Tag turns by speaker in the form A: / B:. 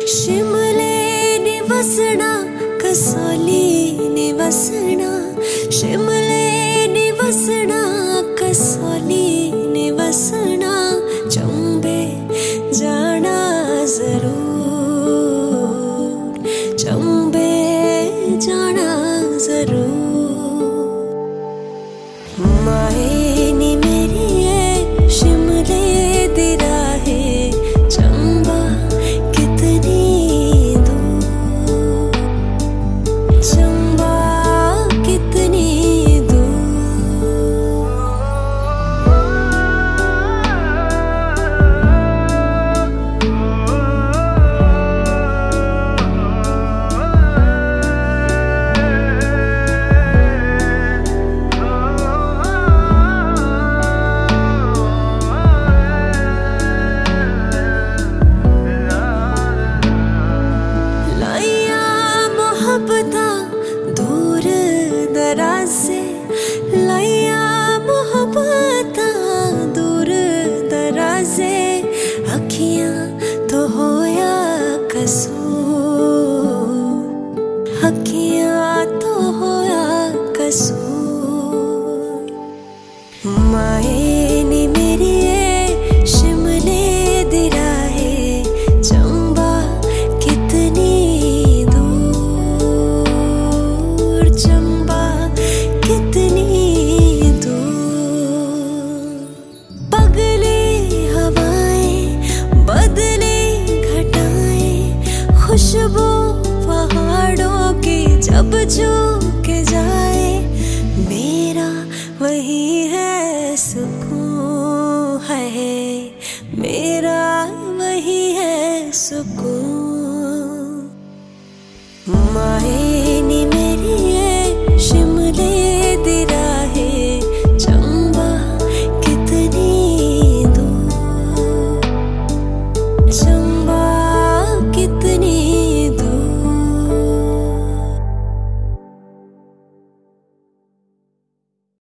A: शिमले ने वसना कसौली ने वसना, शिमले ने वसना कसौली ने वसना, चंबे जाना जरूर, चंबे जाना जरूर। माए नी मेरी है शिमले दी राहे, चंबा कितनी दूर, चंबा कितनी दूर। लाया मोहब्बता दूर दराज से, लाया मोहब्बता दूर दराज से, अखियां तो होया कसूर।